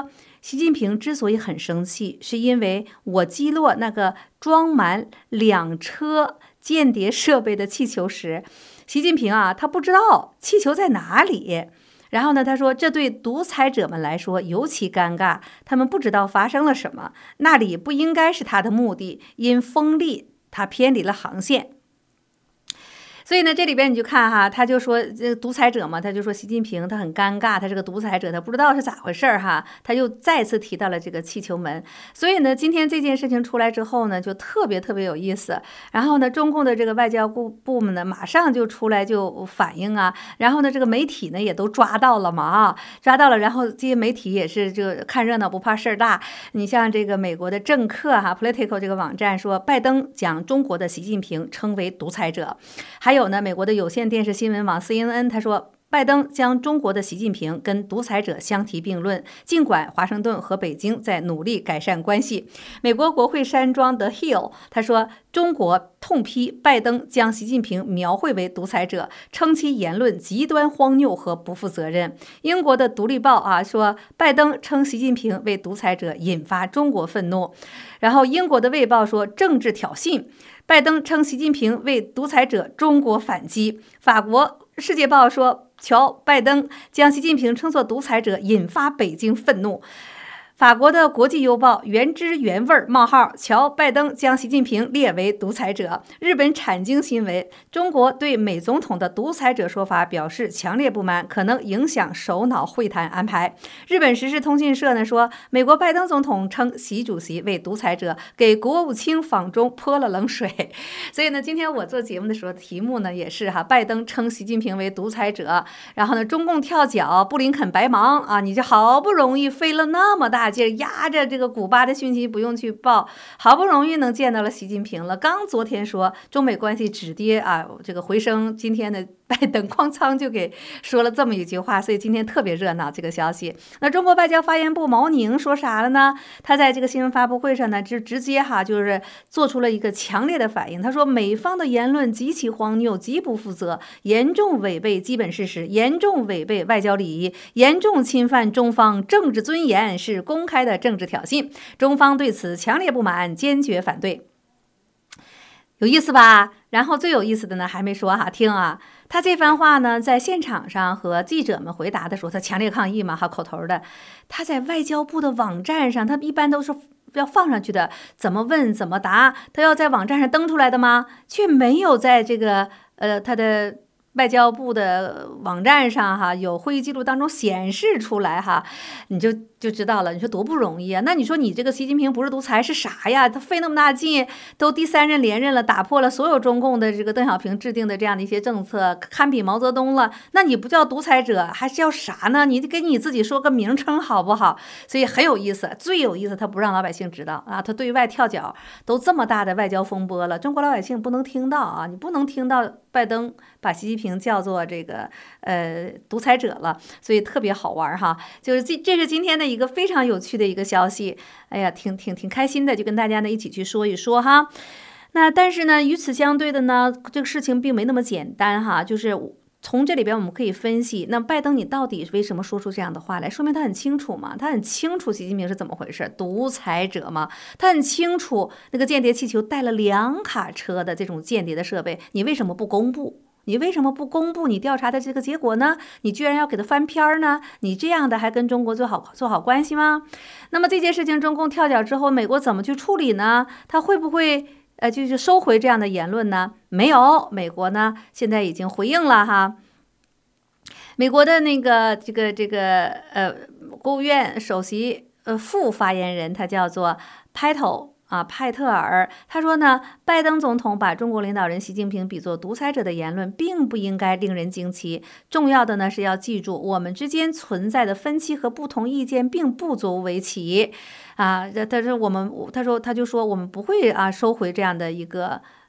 习近平之所以很生气，是因为我击落那个装满两车间谍设备的气球时，习近平啊，他不知道气球在哪里。然后呢，他说这对独裁者们来说尤其尴尬，他们不知道发生了什么，那里不应该是他的目的，因风力他偏离了航线。所以呢，这里边你就看哈，他就说这个独裁者嘛，他就说习近平他很尴尬，他是个独裁者，他不知道是咋回事哈，他又再次提到了这个气球门。所以呢，今天这件事情出来之后呢，就特别特别有意思。然后呢，中共的这个外交部部门呢，马上就出来就反应啊，然后呢，这个媒体呢也都抓到了嘛啊，抓到了，然后这些媒体也是就看热闹不怕事儿大。你像这个美国的政客哈 ，Political 这个网站说，拜登将中国的习近平称为独裁者，还。还有呢，美国的有线电视新闻网 C N N 他说，拜登将中国的习近平跟独裁者相提并论，尽管华盛顿和北京在努力改善关系。美国国会山庄的 Hill 他说，中国痛批拜登将习近平描绘为独裁者，称其言论极端荒谬和不负责任。英国的独立报啊说，拜登称习近平为独裁者，引发中国愤怒。然后英国的卫报说，政治挑衅。拜登称习近平为独裁者，中国反击。法国世界报说，瞧，拜登将习近平称作独裁者，引发北京愤怒。法国的国际邮报原汁原味冒号瞧拜登将习近平列为独裁者。日本产经新闻，中国对美总统的独裁者说法表示强烈不满，可能影响首脑会谈安排。日本时事通讯社呢说，美国拜登总统称习主席为独裁者，给国务卿访中泼了冷水。所以呢，今天我做节目的时候，题目呢也是哈，拜登称习近平为独裁者，然后呢，中共跳脚，布林肯白忙啊，你就好不容易飞了那么大劲压着这个古巴的讯息不用去报，好不容易能见到了习近平了。刚昨天说中美关系止跌啊，这个回升，今天的拜登哐仓就给说了这么一句话，所以今天特别热闹这个消息。那中国外交发言部毛宁说啥了呢？他在这个新闻发布会上呢，就直接哈就是做出了一个强烈的反应。他说，美方的言论极其荒谬，极不负责，严重违背基本事实，严重违背外交礼仪，严重侵犯中方政治尊严，是公开的政治挑衅。中方对此强烈不满，坚决反对。有意思吧？然后最有意思的呢，还没说哈，听啊，他这番话呢，在现场上和记者们回答的时候，他强烈抗议嘛，哈，口头的。他在外交部的网站上，他一般都是要放上去的，怎么问怎么答，他要在网站上登出来的吗？却没有在这个呃他的外交部的网站上哈，有会议记录当中显示出来哈，你就就知道了。你说多不容易啊！那你说你这个习近平不是独裁是啥呀？他费那么大劲，都第三任连任了，打破了所有中共的这个邓小平制定的这样的一些政策，堪比毛泽东了。那你不叫独裁者，还是叫啥呢？你给你自己说个名称好不好？所以很有意思，最有意思，他不让老百姓知道啊，他对外跳脚，都这么大的外交风波了，中国老百姓不能听到啊，你不能听到拜登把习近平叫做这个呃独裁者了，所以特别好玩哈。就是这这是今天的一个非常有趣的一个消息，哎呀，挺挺挺开心的，就跟大家呢一起去说一说哈。那但是呢，与此相对的呢，这个事情并没那么简单哈，就是从这里边我们可以分析，那拜登你到底为什么说出这样的话来？说明他很清楚嘛，他很清楚习近平是怎么回事，独裁者嘛，他很清楚那个间谍气球带了两卡车的这种间谍的设备，你为什么不公布？你为什么不公布你调查的这个结果呢？你居然要给他翻篇呢？你这样的还跟中国做好做好关系吗？那么这件事情中共跳脚之后，美国怎么去处理呢？他会不会呃就是收回这样的言论呢？没有，美国呢现在已经回应了哈。美国的那个这个这个呃国务院首席呃副发言人，他叫做 Patel。啊，派特尔他说呢，拜登总统把中国领导人习近平比作独裁者的言论，并不应该令人惊奇。重要的呢是要记住，我们之间存在的分歧和不同意见，并不足为奇。啊，他说我们，他说他就说我们不会啊收回这样的一个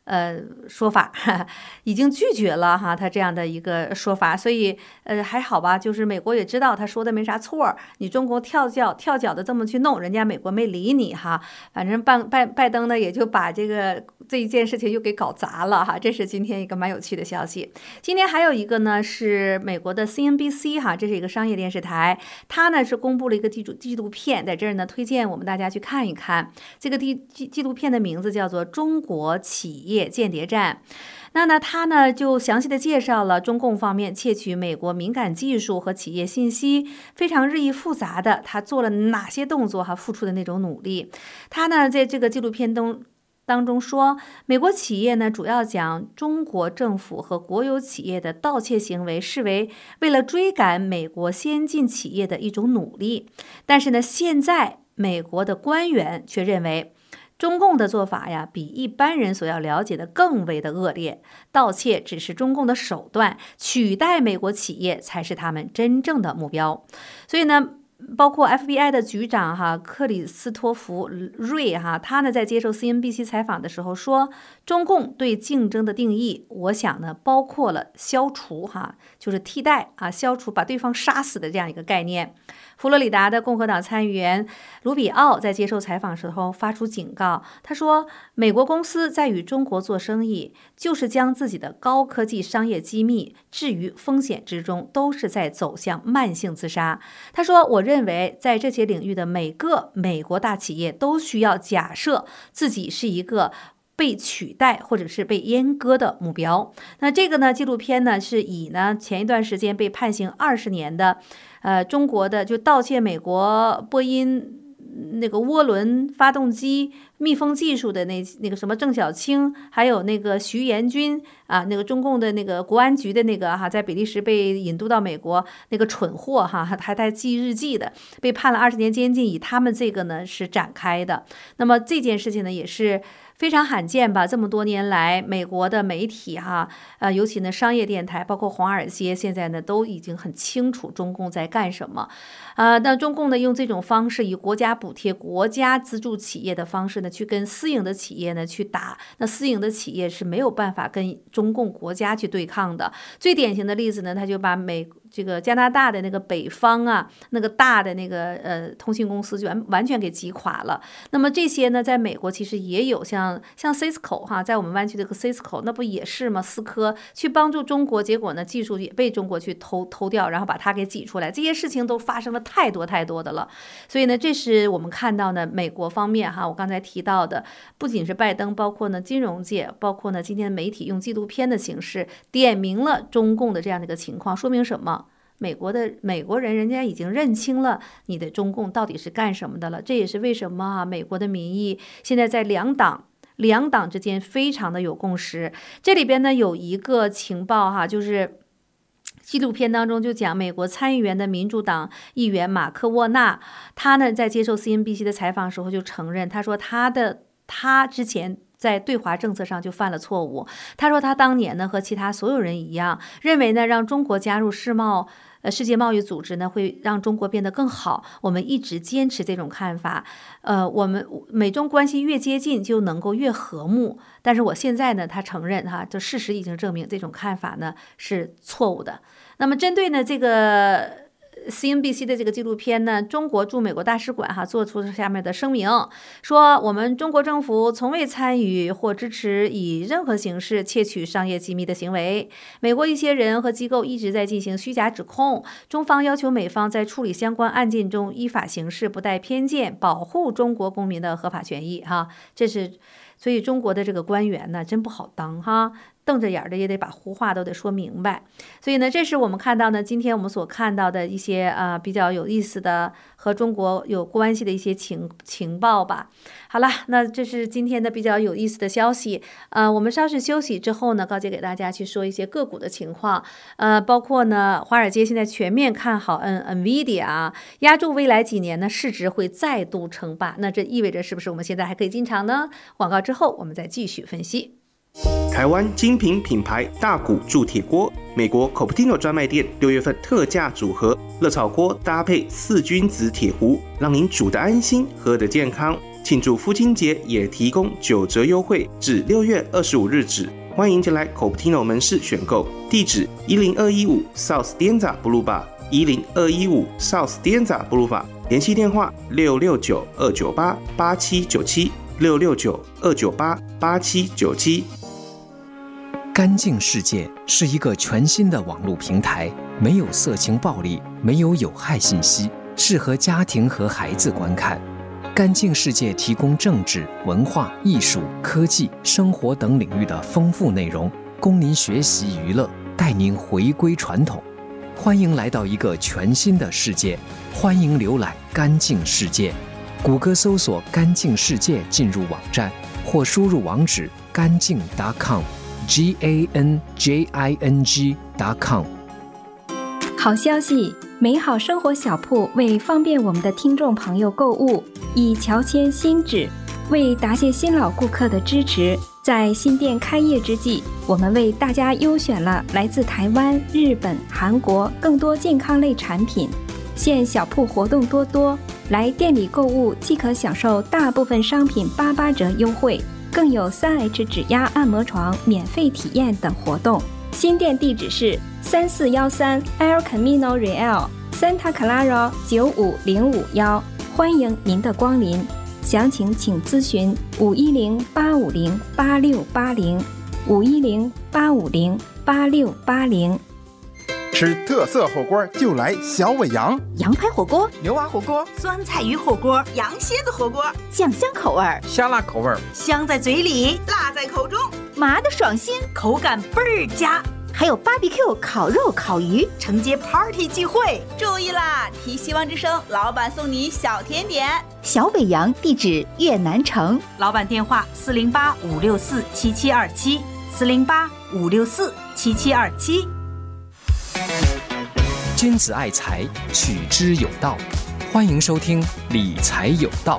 呃，说法已经拒绝了哈，他这样的一个说法，所以呃还好吧，就是美国也知道他说的没啥错，你中国跳脚跳脚的这么去弄，人家美国没理你哈，反正拜拜拜登呢也就把这个这一件事情又给搞砸了哈，这是今天一个蛮有趣的消息。今天还有一个呢是美国的 C N B C 哈，这是一个商业电视台，它呢是公布了一个纪录纪录片，在这儿呢推荐我们大家去看一看，这个纪纪录片的名字叫做《中国企业间谍战》。那呢，他呢就详细的介绍了中共方面窃取美国敏感技术和企业信息非常日益复杂的，他做了哪些动作，还付出的那种努力。他呢在这个纪录片中当中说，美国企业呢主要将中国政府和国有企业的盗窃行为视为为了追赶美国先进企业的一种努力，但是呢，现在美国的官员却认为中共的做法呀，比一般人所要了解的更为的恶劣。盗窃只是中共的手段，取代美国企业才是他们真正的目标。所以呢，包括 F B I 的局长哈克里斯托弗瑞哈，他呢在接受 C N B C 采访的时候说，中共对竞争的定义，我想呢包括了消除哈，就是替代啊，消除把对方杀死的这样一个概念。佛罗里达的共和党参议员卢比奥在接受采访时候发出警告，他说，美国公司在与中国做生意，就是将自己的高科技商业机密置于风险之中，都是在走向慢性自杀。他说，我认为在这些领域的每个美国大企业都需要假设自己是一个被取代或者是被阉割的目标。那这个呢，纪录片呢是以呢前一段时间被判刑二十年的，呃，中国的就盗窃美国波音那个涡轮发动机密封技术的那那个什么郑小清，还有那个徐延军啊，那个中共的那个国安局的那个哈，在比利时被引渡到美国那个蠢货哈，还在记日记的，被判了二十年监禁，以他们这个呢是展开的。那么这件事情呢也是非常罕见吧，这么多年来，美国的媒体哈，呃，尤其呢商业电台，包括华尔街，现在呢都已经很清楚中共在干什么。呃，那中共呢用这种方式，以国家补贴、国家资助企业的方式呢，去跟私营的企业呢去打。那私营的企业是没有办法跟中共国家去对抗的。最典型的例子呢，他就把美这个加拿大的那个北方啊，那个大的那个呃通信公司就完完全给击垮了。那么这些呢，在美国其实也有像。像像 Cisco 哈，在我们湾区这个 Cisco 那不也是吗？思科去帮助中国，结果呢技术也被中国去偷偷掉，然后把它给挤出来，这些事情都发生了太多太多的了。所以呢，这是我们看到呢美国方面哈，我刚才提到的，不仅是拜登，包括呢金融界，包括呢今天媒体用纪录片的形式点明了中共的这样的一个情况，说明什么？美国的美国人，人家已经认清了你的中共到底是干什么的了。这也是为什么啊，美国的民意现在在两党两党之间非常的有共识。这里边呢有一个情报哈，就是纪录片当中就讲美国参议员的民主党议员马克沃纳，他呢在接受 C N B C 的采访时候就承认，他说他的他之前在对华政策上就犯了错误。他说他当年呢和其他所有人一样，认为呢让中国加入世贸呃世界贸易组织呢会让中国变得更好。我们一直坚持这种看法，呃，我们美中关系越接近就能够越和睦。但是我现在呢，他承认哈，就事实已经证明这种看法呢是错误的。那么针对呢这个C N B C 的这个纪录片呢，中国驻美国大使馆哈做出下面的声明，说我们中国政府从未参与或支持以任何形式窃取商业机密的行为。美国一些人和机构一直在进行虚假指控，中方要求美方在处理相关案件中依法行事，不带偏见，保护中国公民的合法权益哈。这是所以中国的这个官员呢真不好当哈。瞪着眼的也得把胡话都得说明白。所以呢，这是我们看到呢，今天我们所看到的一些呃比较有意思的和中国有关系的一些情情报吧。好了，那这是今天的比较有意思的消息。呃，我们稍事休息之后呢，高姐给大家去说一些个股的情况。呃，包括呢，华尔街现在全面看好 N Nvidia 啊，压住未来几年呢市值会再度称霸。那这意味着是不是我们现在还可以进场呢？广告之后我们再继续分析。 台湾精品品牌大骨铸铁锅，美国 Cupertino 专卖店六月份特价组合热炒锅搭配四君子铁壶，让您煮得安心，喝得健康。 庆祝父亲节也提供九折优惠，至六月二十五日止。欢迎前来 Cupertino 门市选购，地址一零二一五 South Dianza Boulevard， 一零二一五 South Dianza Boulevard， 联系电话六六九二九八八七九七，六六九二九八八七九七。 干净世界是一个全新的网络平台，没有色情暴力，没有有害信息，适合家庭和孩子观看。干净世界提供政治、文化、艺术、科技、生活等领域的丰富内容，供您学习娱乐，带您回归传统。欢迎来到一个全新的世界，欢迎浏览干净世界。谷歌搜索干净世界进入网站，或输入网址干净 .com G A N J I N G .com。 好消息，美好生活小铺为方便我们的听众朋友购物，已乔迁新址。为答谢新老顾客的支持，在新店开业之际，我们为大家优选了来自台湾、日本、韩国更多健康类产品。现小铺活动多多，来店里购物即可享受大部分商品八八折优惠，更有 三 H 指压按摩床免费体验等活动。新店地址是三四一三 El Camino Real Santa Clara 九五零五一，欢迎您的光临。详情请咨询五一零八五零八六八零五一零八五零八六八零。 吃特色火锅就来小尾羊， 羊排火锅、 牛蛙火锅、 酸菜鱼火锅、羊蝎子火锅，酱香口味、 虾辣口味， 香在嘴里，辣在口中，麻的爽心，口感倍儿佳。还有 B B Q 烤肉、烤鱼，承接 party 聚会。注意啦！提希望之声老板送你小甜点。小北洋地址越南城，老板电话四零八五六四七七二七，四零八五六四七七二七。 君子爱财，取之有道。欢迎收听理财有道。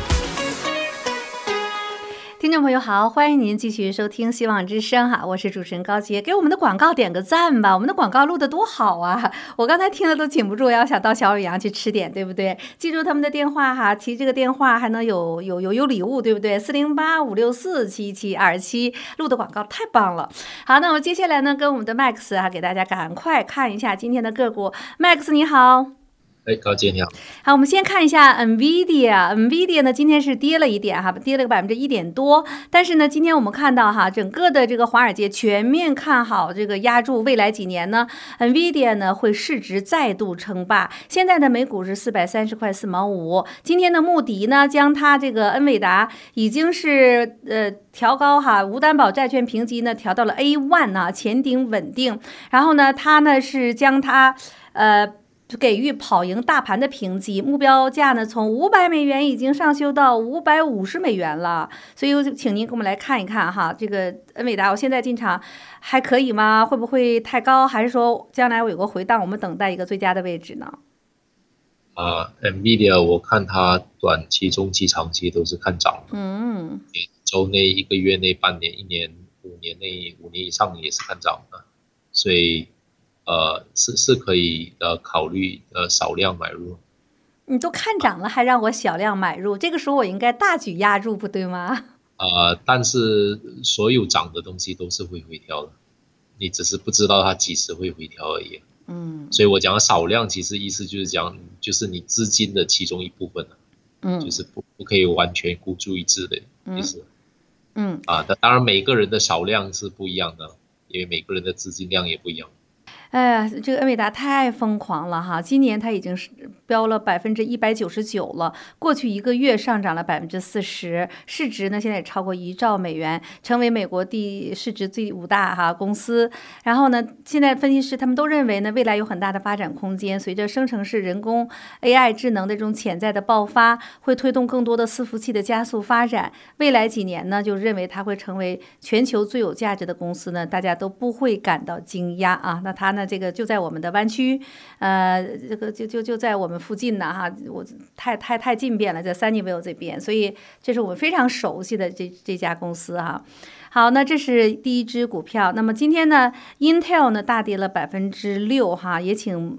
听众朋友好，欢迎您继续收听希望之声哈，我是主持人高杰，给我们的广告点个赞吧，我们的广告录得多好啊！我刚才听了都禁不住要想到小尾羊去吃点，对不对？记住他们的电话哈，提这个电话还能有有有有礼物，对不对？四零八五六四七七二七，录的广告太棒了。好，那我接下来呢，跟我们的 Max 啊，给大家赶快看一下今天的个股。Max 你好。 哎，高姐你好。 好，我们先看一下 NVIDIA。NVIDIA 呢，今天是跌了一点哈，跌了个百分之一点多。但是呢，今天我们看到哈，整个的这个华尔街全面看好这个压住未来几年呢 ，NVIDIA 呢会市值再度称霸。现在的每股是四百三十块四毛五。今天的穆迪呢，将它这个恩伟达已经是呃调高哈，无担保债券评级呢调到了 A 一 呢，前顶稳定。然后呢，它呢是将它呃。给予跑赢大盘的评级，目标价呢从五百美元已经上修到五百五十美元了，所以请您给我们来看一看哈，这个恩伟达我现在进场还可以吗？会不会太高？还是说将来我有个回档，我们等待一个最佳的位置呢？ 啊、呃、，NVIDIA 我看它短期、中期、长期都是看涨的， 嗯， 周内、一个月内、半年、一年、五年内、五年以上也是看涨的，所以。呃，是是可以呃考虑呃少量买入。 你都看涨了，还让我小量买入，这个时候我应该大举压入，不对吗？ 呃，但是所有涨的东西都是会回调的，你只是不知道它几时会回调而已。 嗯， 所以我讲少量，其实意思就是讲，就是你资金的其中一部分，嗯，就是不不可以完全孤注一掷的意思。 嗯，嗯啊，当然每个人的少量是不一样的，因为每个人的资金量也不一样。 哎呀，这个恩伟达太疯狂了哈！今年它已经是飙了百分之一百九十九了，过去一个月上涨了百分之四十，市值呢现在也超过一兆美元，成为美国第市值第五大哈公司。然后呢，现在分析师他们都认为呢，未来有很大的发展空间，随着生成式人工 A I 智能的这种潜在的爆发，会推动更多的伺服器的加速发展。未来几年呢，就认为它会成为全球最有价值的公司呢，大家都不会感到惊讶啊。那它呢？这个就在我们的湾区，呃，这个就就就在我们附近呢，哈，我太太太近便了，在 Sunnyvale 这边，所以这是我们非常熟悉的这这家公司哈。好，那这是第一只股票。那么今天呢 ，Intel 呢大跌了百分之六哈，也请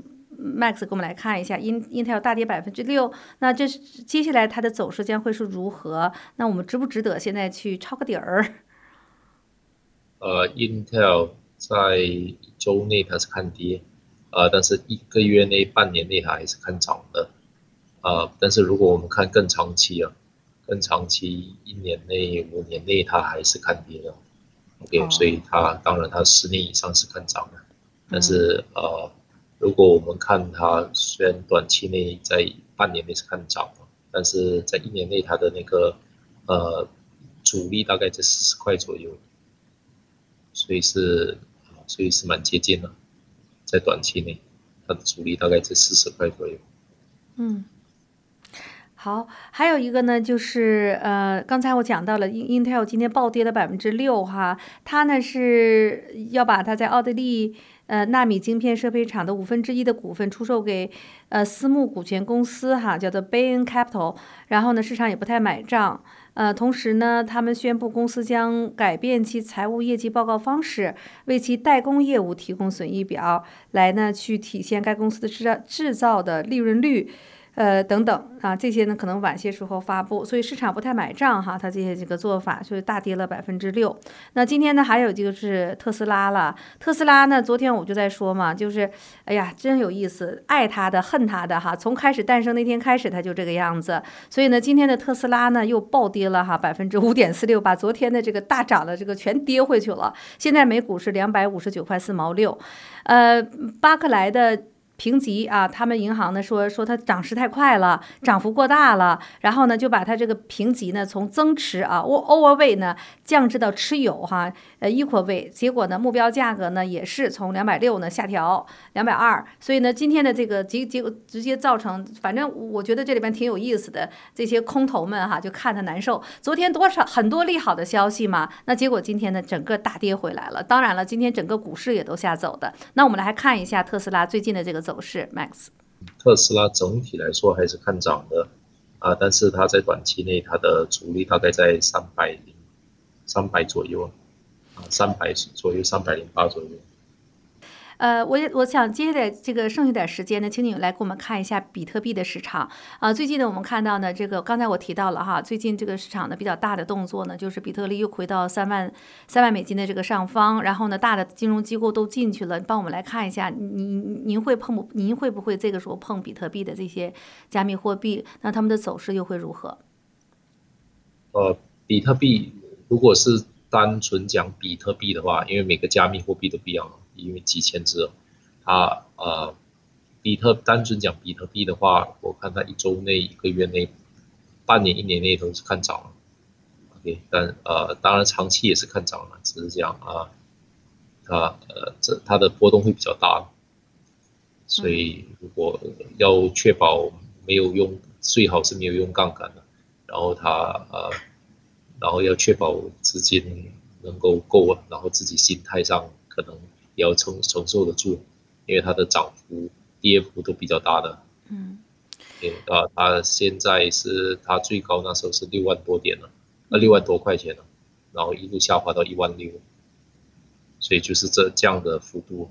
Max 给我们来看一下 Intel 大跌百分之六，那这是接下来它的走势将会是如何？那我们值不值得现在去抄个底儿？ 呃 ，Intel 在一周内它是看跌，呃，但是一个月内、半年内它还是看涨的，呃，但是如果我们看更长期啊，更长期一年内、五年内它还是看跌的。OK，、哦、所以它当然它十年以上是看涨的，但是、嗯、呃，如果我们看它虽然短期内在半年内是看涨，但是在一年内它的那个呃阻力大概在四十块左右，所以是所以是蛮接近的，在短期内它的阻力大概在四十块左右。 嗯。好，还有一个呢，就是呃，刚才我讲到了 Intel 今天暴跌了百分之六哈，它呢是要把它在奥地利呃纳米晶片设备厂的五分之一的股份出售给呃私募股权公司哈，叫做 Bain Capital， 然后呢市场也不太买账，呃，同时呢他们宣布公司将改变其财务业绩报告方式，为其代工业务提供损益表，来呢去体现该公司的制造制造的利润率。呃，等等啊，这些呢可能晚些时候发布，所以市场不太买账哈，它这些这个做法，所以大跌了百分之六。那今天呢，还有就是特斯拉了。特斯拉呢，昨天我就在说嘛，就是哎呀，真有意思，爱它的恨它的哈，从开始诞生那天开始，它就这个样子。所以呢，今天的特斯拉呢又暴跌了哈，百分之五点四六，把昨天的这个大涨的这个全跌回去了。现在每股是两百五十九块四毛六。呃，巴克莱的评级啊，他们银行呢说说它涨势太快了，涨幅过大了，然后呢就把它这个评级呢从增持啊 overweight 呢降至到持有哈，呃 equal weight， 结果呢目标价格呢也是从两百六呢下调两百二，所以呢今天的这个结结直接造成，反正我觉得这里边挺有意思的，这些空头们哈就看它难受。昨天多少很多利好的消息嘛，那结果今天呢整个大跌回来了。当然了，今天整个股市也都下走的。那我们来看一下特斯拉最近的这个走势 Max。 特斯拉整体来说还是看涨的啊，但是它在短期内它的阻力大概在三百零三百左右啊，三百左右，三百零八左右。 呃，我也我想接下来这个剩下点时间呢，请你来给我们看一下比特币的市场啊。最近呢，我们看到呢，这个刚才我提到了哈，最近这个市场的比较大的动作呢，就是比特币又回到三万三万美金的这个上方，然后呢，大的金融机构都进去了。帮我们来看一下，您您会碰您会不会这个时候碰比特币的这些加密货币？那他们的走势又会如何？ 呃，比特币如果是单纯讲比特币的话，因为每个加密货币都不一样，因为几千只，它呃，比特单纯讲比特币的话，我看它一周内、一个月内、半年、一年内都是看涨了。OK， 但呃，当然长期也是看涨了，只是讲啊，它呃这它的波动会比较大，所以如果要确保没有用，最好是没有用杠杆的，然后它呃。然后要确保资金能够够，然后自己心态上可能也要承承受得住，因为它的涨幅、跌幅都比较大的。 嗯， 对啊，它现在是它最高那时候是六万多点了，那六万多块钱了，然后一路下滑到一万六，所以就是这这样的幅度。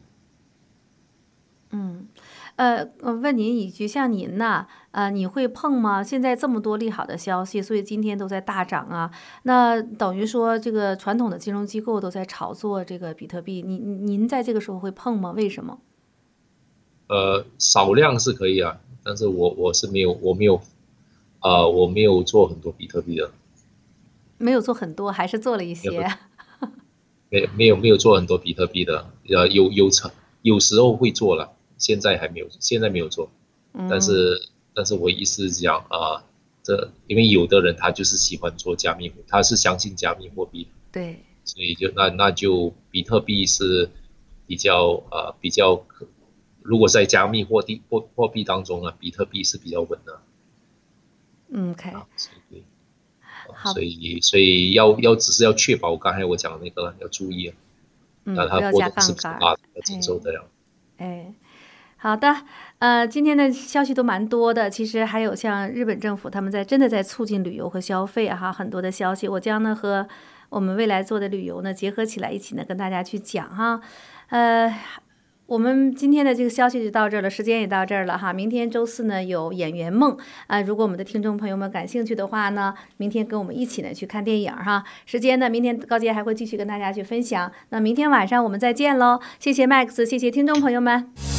嗯。呃，问您一句，像您呢，呃，你会碰吗？现在这么多利好的消息，所以今天都在大涨啊。那等于说，这个传统的金融机构都在炒作这个比特币，您您在这个时候会碰吗？为什么？ 呃，少量是可以啊，但是我我是没有，我没有，呃，我没有做很多比特币的。 没有做很多，还是做了一些。 没没有没有做很多比特币的，呃，有有成有时候会做了。现在还没有，现在没有做，但是、嗯、但是我意思是讲啊、呃，这因为有的人他就是喜欢做加密，他是相信加密货币， 对， 所以就那那就比特币是比较呃比较，如果在加密货币货货币当中呢，比特币是比较稳的。 嗯 ，OK，、 啊、所以好，所以所以要要只是要确保刚才我讲的那个要注意， 嗯， 那它波动是比较大的，要承受得了。 哎。哎好的，呃，今天的消息都蛮多的。其实还有像日本政府他们在真的在促进旅游和消费哈，很多的消息，我将呢和我们未来做的旅游呢结合起来，一起呢跟大家去讲哈。呃， 我们今天的这个消息就到这儿了，时间也到这儿了哈。明天周四呢有演员梦啊，如果我们的听众朋友们感兴趣的话呢，明天跟我们一起呢去看电影哈。时间呢，明天高杰还会继续跟大家去分享。那明天晚上我们再见喽，谢谢 Max， 谢谢听众朋友们。